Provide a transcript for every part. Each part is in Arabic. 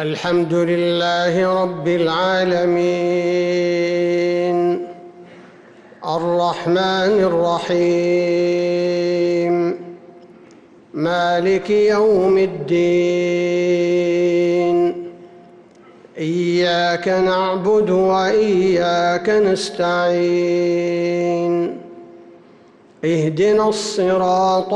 الحمد لله رب العالمين الرحمن الرحيم مالك يوم الدين إياك نعبد وإياك نستعين اهدنا الصراط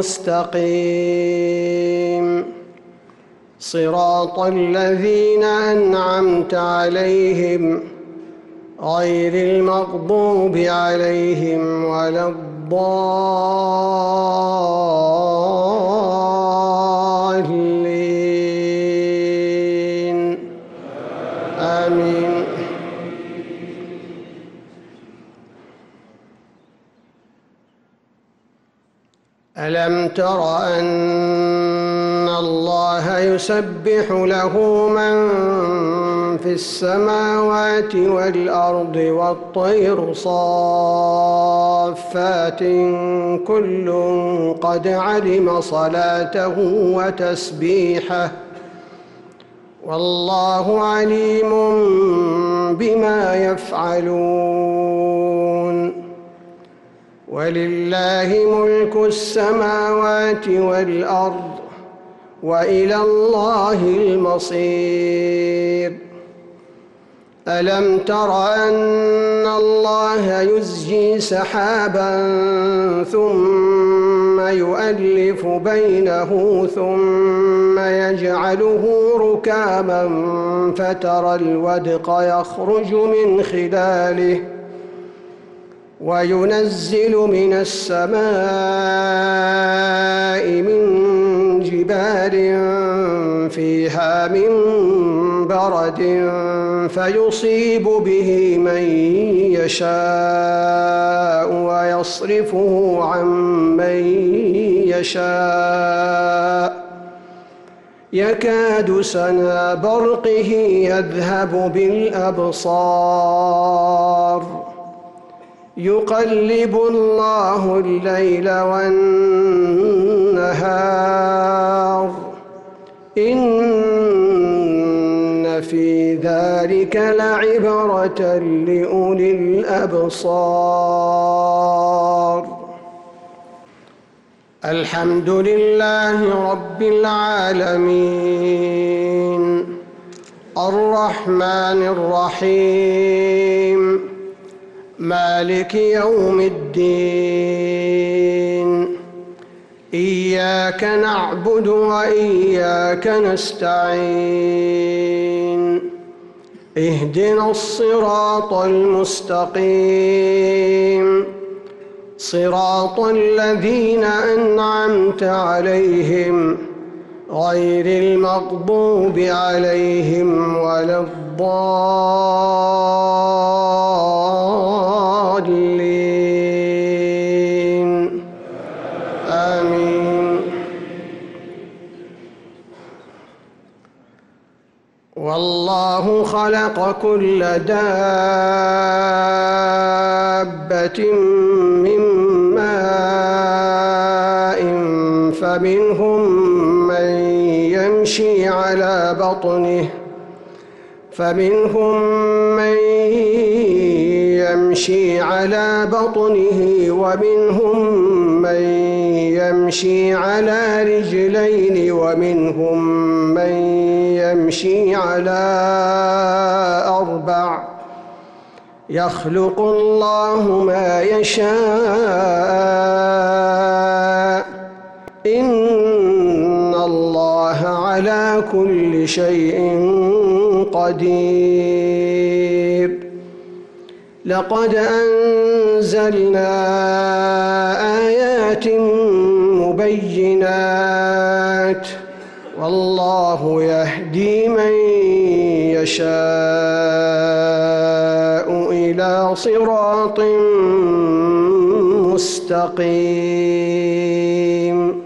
المستقيم صراط الذين أنعمت عليهم غير المغضوب عليهم ولا الضالين آمين. ألم تر أن الله يسبح له من في السماوات والأرض والطير صافات كل قد علم صلاته وتسبيحه والله عليم بما يفعلون ولله ملك السماوات والأرض وإلى الله المصير. ألم تر أن الله يزجي سحابا ثم يؤلف بينه ثم يجعله ركاما فترى الودق يخرج من خلاله وينزل من السماء من جبال فيها من برد فيصيب به من يشاء ويصرفه عن من يشاء يكاد سنا برقه يذهب بالأبصار يقلب الله الليل والنهار إن في ذلك لعبرة لأولي الأبصار. الحمد لله رب العالمين الرحمن الرحيم مالك يوم الدين إياك نعبد وإياك نستعين اهدنا الصراط المستقيم صراط الذين أنعمت عليهم غير المغضوب عليهم ولا الضالين آمين. والله خلق كل دابة من ماء فمنهم من يمشي على بطنه ومنهم من يمشي على رجلين ومنهم من يمشي على أربع يخلق الله ما يشاء إن الله على كل شيء قدير. لقد أنزلنا آيات مبينات والله يهدي من يشاء إلى صراط مستقيم.